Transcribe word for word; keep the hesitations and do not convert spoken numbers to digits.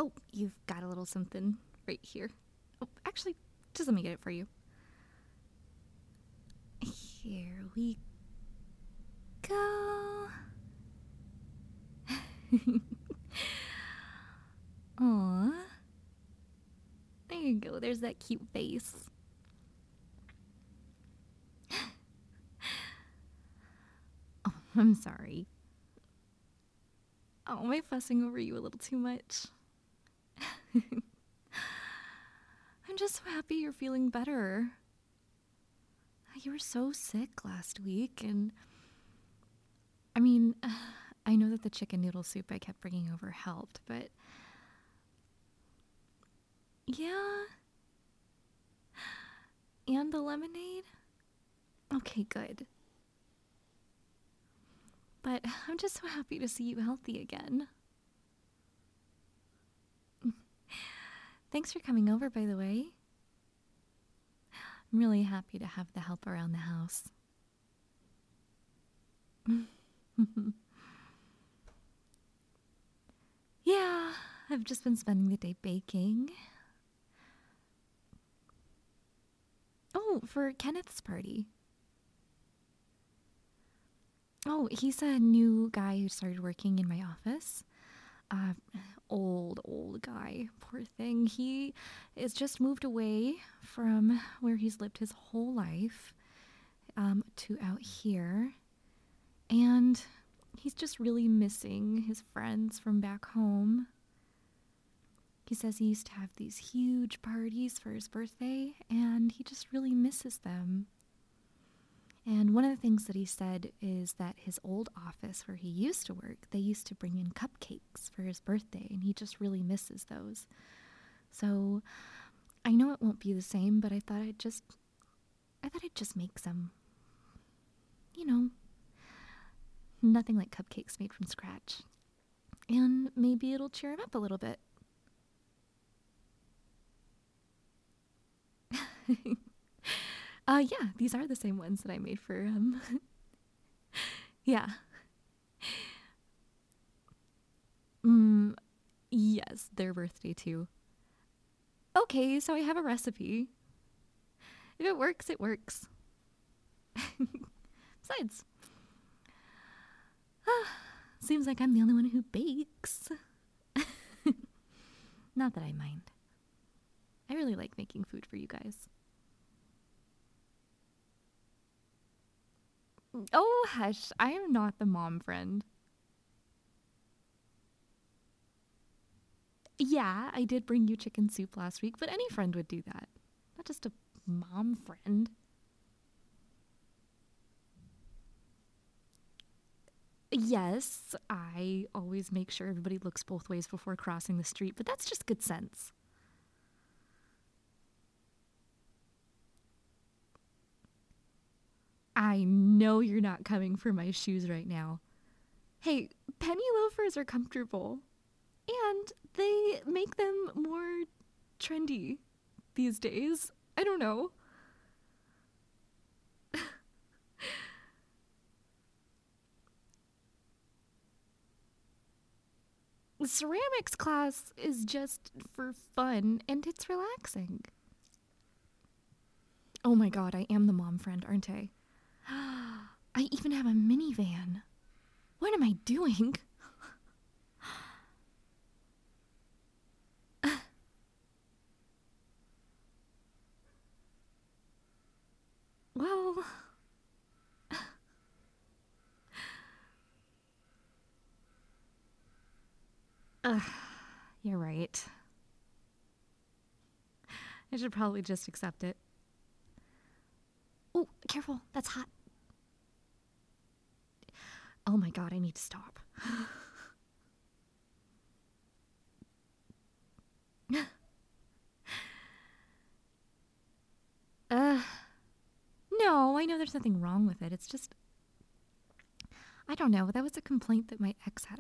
Oh, you've got a little something right here. Oh, actually, just let me get it for you. Here we go. Aw. There you go. There's that cute face. Oh, I'm sorry. Oh, am I fussing over you a little too much? I'm just so happy you're feeling better. You were so sick last week, and I mean, I know that the chicken noodle soup I kept bringing over helped, but yeah. And the lemonade? Okay, good. But I'm just so happy to see you healthy again. Thanks for coming over, by the way. I'm really happy to have the help around the house. Yeah, I've just been spending the day baking. Oh, for Kenneth's party. Oh, he's a new guy who started working in my office. Uh, old, old guy. Poor thing. He is just moved away from where he's lived his whole life um, to out here. And he's just really missing his friends from back home. He says he used to have these huge parties for his birthday, and he just really misses them. And one of the things that he said is that his old office where he used to work, they used to bring in cupcakes for his birthday, and he just really misses those. So I know it won't be the same, but I thought I'd just I thought I'd just make some. You know, nothing like cupcakes made from scratch. And maybe it'll cheer him up a little bit. uh yeah, these are the same ones that I made for him. Yeah. Mm, yes, their birthday too. Okay, so I have a recipe. If it works, it works. Besides, seems like I'm the only one who bakes. Not that I mind. I really like making food for you guys. Oh, hush. I am not the mom friend. Yeah, I did bring you chicken soup last week, but any friend would do that. Not just a mom friend. Yes, I always make sure everybody looks both ways before crossing the street, but that's just good sense. I know you're not coming for my shoes right now. Hey, penny loafers are comfortable, and they make them more trendy these days. I don't know. Ceramics class is just for fun and it's relaxing. Oh my god, I am the mom friend, aren't I? I even have a minivan. What am I doing? Well, uh, you're right. I should probably just accept it. Oh, careful, that's hot. Oh my god, I need to stop. uh, no, I know there's nothing wrong with it. It's just, I don't know. That was a complaint that my ex had